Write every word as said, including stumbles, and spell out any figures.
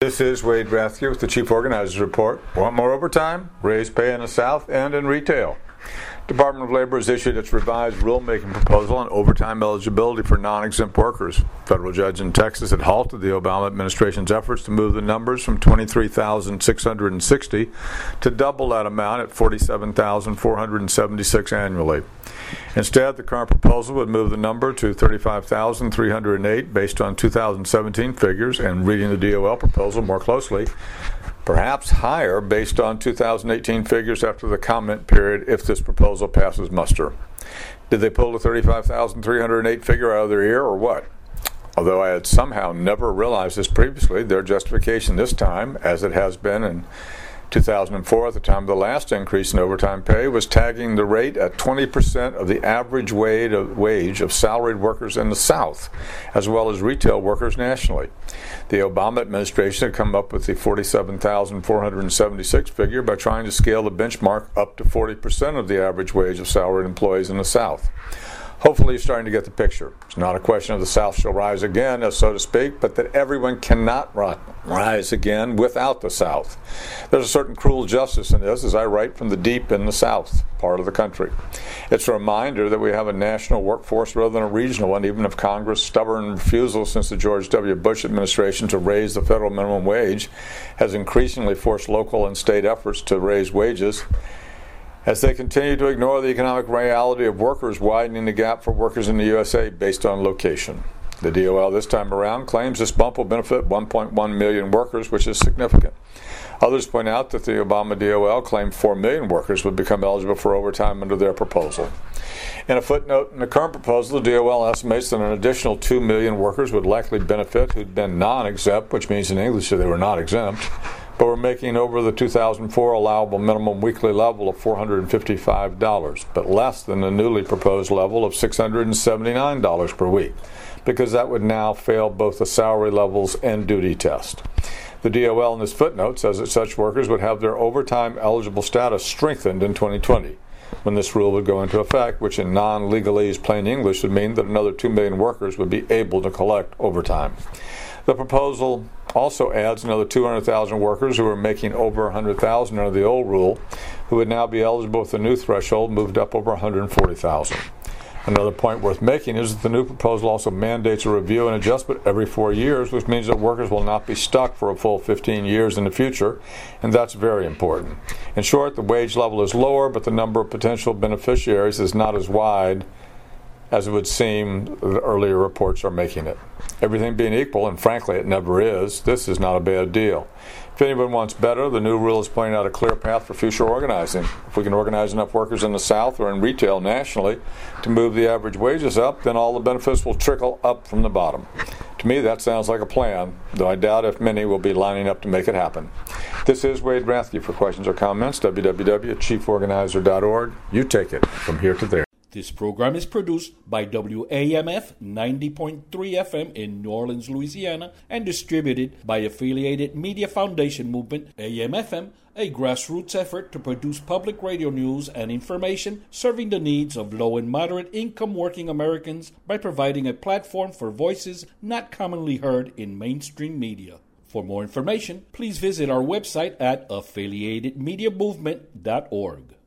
This is Wade Rathke with the Chief Organizers Report. Want more overtime? Raise pay in the South and in retail. Department of Labor has issued its revised rulemaking proposal on overtime eligibility for non-exempt workers. Federal judge in Texas had halted the Obama administration's efforts to move the numbers from twenty-three thousand six hundred sixty to double that amount at forty-seven thousand four hundred seventy-six annually. Instead, the current proposal would move the number to thirty-five thousand three hundred eight based on two thousand seventeen figures, and reading the D O L proposal more closely, perhaps higher based on two thousand eighteen figures after the comment period if this proposal passes muster. Did they pull the thirty-five thousand three hundred eight figure out of their ear or what? Although I had somehow never realized this previously, their justification this time, as it has been in two thousand four at the time of the last increase in overtime pay, was tagging the rate at twenty percent of the average wage of salaried workers in the South, as well as retail workers nationally. The Obama administration had come up with the forty-seven thousand four hundred seventy-six figure by trying to scale the benchmark up to forty percent of the average wage of salaried employees in the South. Hopefully you're starting to get the picture. It's not a question of the South shall rise again, so to speak, but that everyone cannot rise again without the South. There's a certain cruel justice in this, as I write from the deep in the South part of the country. It's a reminder that we have a national workforce rather than a regional one, even if Congress' stubborn refusal since the George W. Bush administration to raise the federal minimum wage has increasingly forced local and state efforts to raise wages, as they continue to ignore the economic reality of workers widening the gap for workers in the U S A based on location. The D O L this time around claims this bump will benefit one point one million workers, which is significant. Others point out that the Obama D O L claimed four million workers would become eligible for overtime under their proposal. In a footnote in the current proposal, the D O L estimates that an additional two million workers would likely benefit who'd been non-exempt, which means in English that they were not exempt, but were making over the two thousand four allowable minimum weekly level of four hundred fifty-five dollars, but less than the newly proposed level of six hundred seventy-nine dollars per week, because that would now fail both the salary levels and duty test. The D O L in this footnote says that such workers would have their overtime eligible status strengthened in twenty twenty, when this rule would go into effect, which in non-legalese plain English would mean that another two million workers would be able to collect overtime. The proposal also adds another two hundred thousand workers who are making over one hundred thousand under the old rule, who would now be eligible with the new threshold moved up over one hundred forty thousand. Another point worth making is that the new proposal also mandates a review and adjustment every four years, which means that workers will not be stuck for a full fifteen years in the future, and that's very important. In short, the wage level is lower, but the number of potential beneficiaries is not as wide as it would seem the earlier reports are making it. Everything being equal, and frankly it never is, this is not a bad deal. If anyone wants better, the new rule is pointing out a clear path for future organizing. If we can organize enough workers in the South or in retail nationally to move the average wages up, then all the benefits will trickle up from the bottom. To me, that sounds like a plan, though I doubt if many will be lining up to make it happen. This is Wade Rathke. For questions or comments, w w w dot chief organizer dot org. You take it from here to there. This program is produced by W A M F ninety point three F M in New Orleans, Louisiana, and distributed by Affiliated Media Foundation Movement, A M F M, a grassroots effort to produce public radio news and information serving the needs of low and moderate income working Americans by providing a platform for voices not commonly heard in mainstream media. For more information, please visit our website at affiliated media movement dot org.